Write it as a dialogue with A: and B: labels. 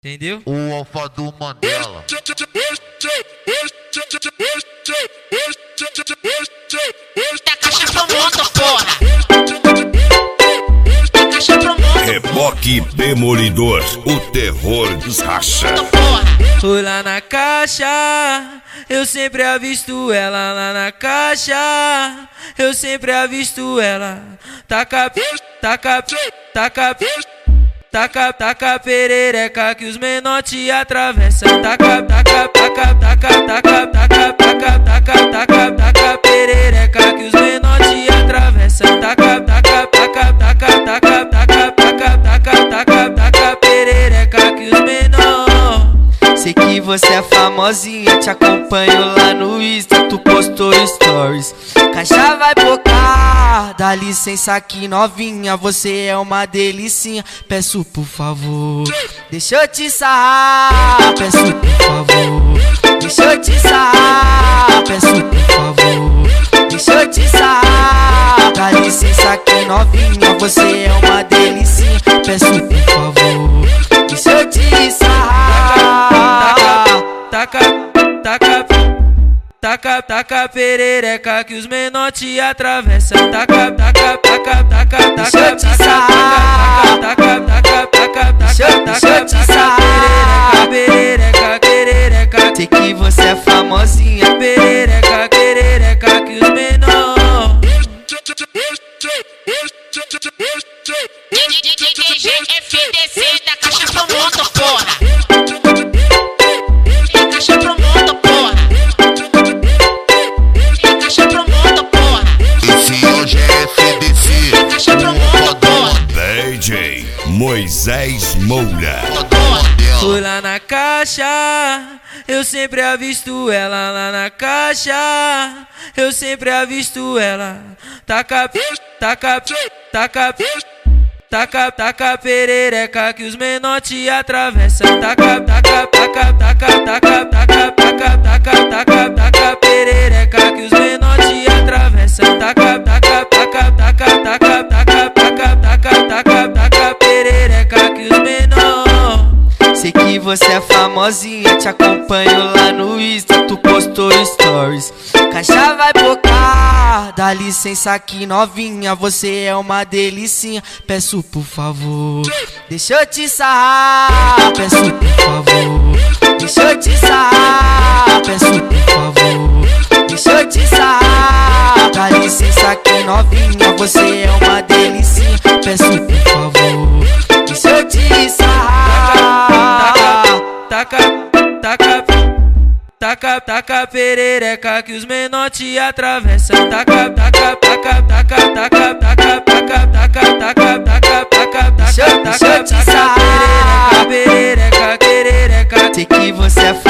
A: Entendeu?
B: O alfa do Mandela.
C: Tá caixa pro mundo, porra. Tá caixa pro mundo.
D: Reboque Demolidor, o terror dos racha.
A: Fui lá na caixa, eu sempre avisto ela lá na caixa. Eu sempre avisto ela. Taca, taca, taca, taca, taca perereca que os menor te atravessam. Taca, taca, taca, taca, taca, taca, taca, taca, taca, taca perereca que os menor te atravessam. Taca, taca, taca, taca, taca, taca, taca, taca, taca, taca perereca que os menor. Sei que você é famosinha, te acompanho lá no Insta, tu postou stories. Caixa vai pocar, dá licença aqui novinha, você é uma delicinha. Peço por favor, deixa eu te sarrar. Peço por favor, deixa eu te sarrar. Peço por favor, deixa eu te sarrar. Dá licença aqui novinha, você é uma delicinha. Peço por favor, deixa eu te sarrar. Taca, taca, taca, taca perereca que os menor te atravessam. Taca, taca, taca, taca, taca, taca, taca, taca, taca, taca, taca perereca, perereca. Sei que você é famosinha, perereca, perereca que os menor.
C: DJ FDC da caixa pro mundo, porra. Da caixa pro mundo, porra. Da caixa pro mundo, porra.
B: Esse hoje é FDC.
C: Da caixa pro mundo, porra.
D: DJ Moisés Moura.
A: Fui lá na caixa, eu sempre avisto ela lá na caixa. Eu sempre avisto ela. Taca, taca, taca, taca, taca perereca que os menor te atravessam. Taca, taca, taca, taca, taca, taca, taca, taca, taca, taca perereca que os menor te atravessam. Taca, taca, taca, taca, taca, taca, taca, taca, taca, taca perereca que os menor. Sei que você é famosinha, te acompanho lá no Insta, tu postou stories. Caixa vai pocar, dá licença aqui novinha, você é uma delicinha. Peço por favor, deixa eu te sarrar. Peço por favor, deixa eu te sarrar. Peço por favor, deixa eu te sarrar. Dá licença aqui novinha, você é uma delicinha. Peço por favor, deixa eu te sarrar. Taca, taca, taca, taca perereca que os menor te atravessam. Taca, taca, taca, taca, taca, taca, taca, taca, taca, taca, taca, taca, taca, taca perereca, perereca, perereca. Sei que você é